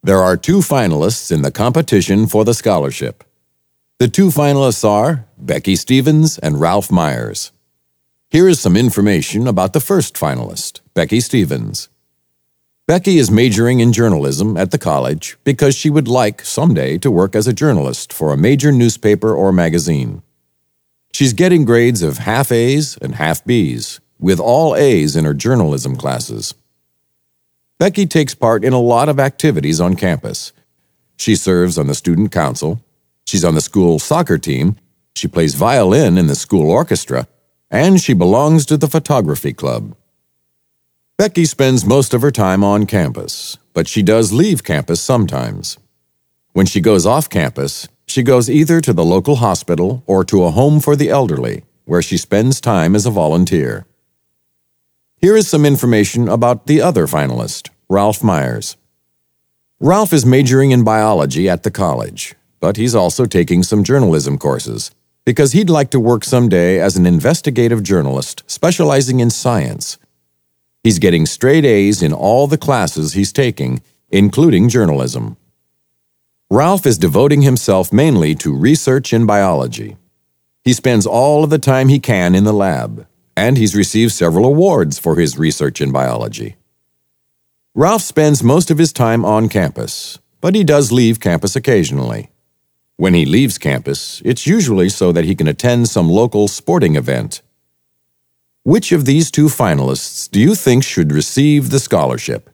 There are two finalists in the competition for the scholarship. The two finalists are Becky Stevens and Ralph Myers. Here is some information about the first finalist, Becky Stevens. Becky is majoring in journalism at the college because she would like someday to work as a journalist for a major newspaper or magazine. She's getting grades of half A's and half B's, with all A's in her journalism classes. Becky takes part in a lot of activities on campus. She serves on the student council, she's on the school soccer team, she plays violin in the school orchestra, and she belongs to the photography club. Becky spends most of her time on campus, but she does leave campus sometimes. When she goes off campus, she goes either to the local hospital or to a home for the elderly, where she spends time as a volunteer. Here is some information about the other finalist, Ralph Myers. Ralph is majoring in biology at the college, but he's also taking some journalism courses because he'd like to work someday as an investigative journalist specializing in science. He's getting straight A's in all the classes he's taking, including journalism. Ralph is devoting himself mainly to research in biology. He spends all of the time he can in the lab, and he's received several awards for his research in biology. Ralph spends most of his time on campus, but he does leave campus occasionally. When he leaves campus, it's usually so that he can attend some local sporting event. Which of these two finalists do you think should receive the scholarship?